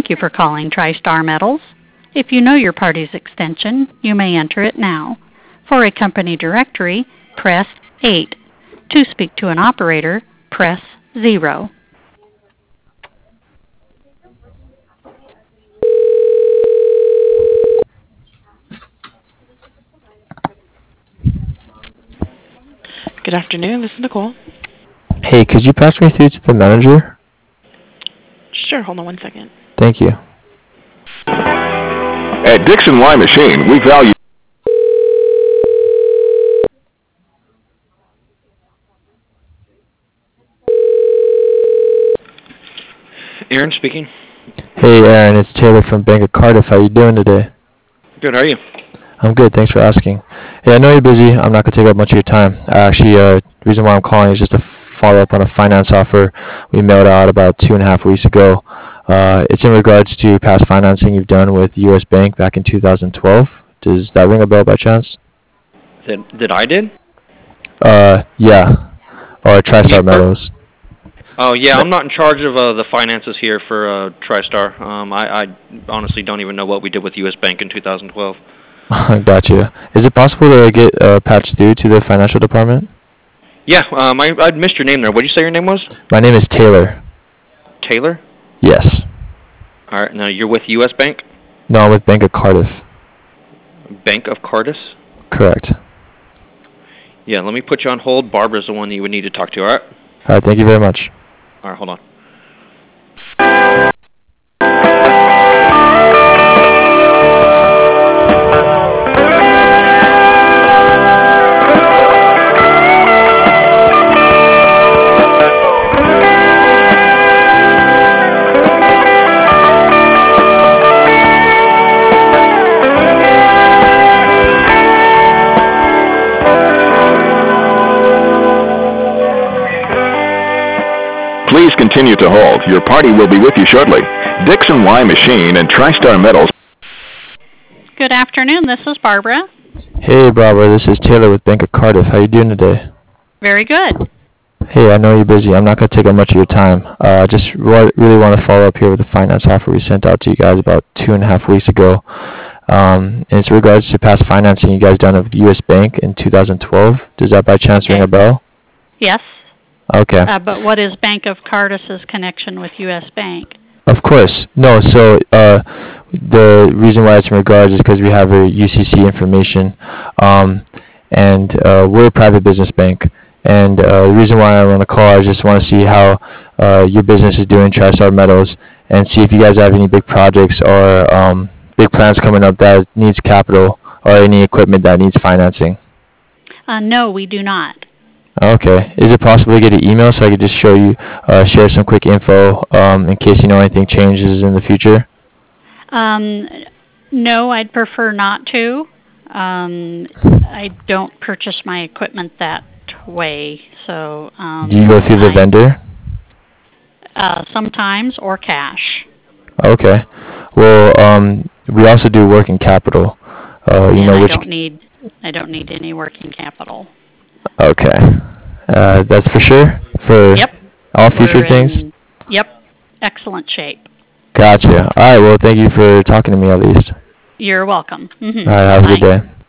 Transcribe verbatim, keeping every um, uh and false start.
Thank you for calling TriStar Metals. If you know your party's extension, you may enter it now. For a company directory, press eight. To speak to an operator, press zero. Good afternoon, this is Nicole. Hey, could you pass me through to the manager? Sure, hold on one second. Thank you. At Dixon Y Machine, we value... Aaron speaking. Hey, Aaron, it's Taylor from Bank of Cardiff. How you doing today? Good, how are you? I'm good, thanks for asking. Hey, I know you're busy. I'm not going to take up much of your time. Actually, uh, the reason why I'm calling is just to follow up on a finance offer we mailed out about two and a half weeks ago. Uh, it's in regards to past financing you've done with U S Bank back in two thousand twelve. Does that ring a bell by chance? That, that I did? Uh, yeah. Or TriStar Metals. Oh, yeah, I'm not in charge of uh, the finances here for uh, TriStar. Um, I, I honestly don't even know what we did with U S Bank in two thousand twelve. Gotcha. Is it possible to get uh, patched through to the financial department? Yeah, um, I, I missed your name there. What did you say your name was? My name is Taylor. Taylor? Yes. All right, now you're with U S Bank? No, I'm with Bank of Cardiff. Bank of Cardiff? Correct. Yeah, let me put you on hold. Barbara's the one that you would need to talk to, all right? All right, thank you very much. All right, hold on. Please continue to hold. Your party will be with you shortly. Dixon Y Machine and TriStar Metals. Good afternoon, this is Barbara. Hey, Barbara, this is Taylor with Bank of Cardiff. How you doing today? Very good. Hey, I know you're busy. I'm not going to take up much of your time. Uh, I just re- really want to follow up here with the finance offer we sent out to you guys about two and a half weeks ago. Um, and it's in regards to past financing you guys done with U S Bank in two thousand twelve. Does that by chance ring a bell? Yes. Okay. Uh, but what is Bank of Cardiff's connection with U S Bank? Of course. No, so uh, the reason why it's in regards is because we have a U C C information, um, and uh, we're a private business bank. And uh, the reason why I want to call, I just want to see how uh, your business is doing, TriStar Metals, and see if you guys have any big projects or um, big plans coming up that needs capital or any equipment that needs financing. Uh, no, we do not. Okay. Is it possible to get an email so I could just show you, uh, share some quick info um, in case you know anything changes in the future? Um, no, I'd prefer not to. Um, I don't purchase my equipment that way, so. Um, Do you go through the I, vendor? Uh, sometimes, or cash. Okay. Well, um, we also do working capital. Uh, you and know I which. don't need. I don't need any working capital. Okay. Uh, that's for sure? For yep. all future We're things? In, yep. Excellent shape. Gotcha. All right. Well, thank you for talking to me at least. You're welcome. Mm-hmm. All right. Have a Bye. good day.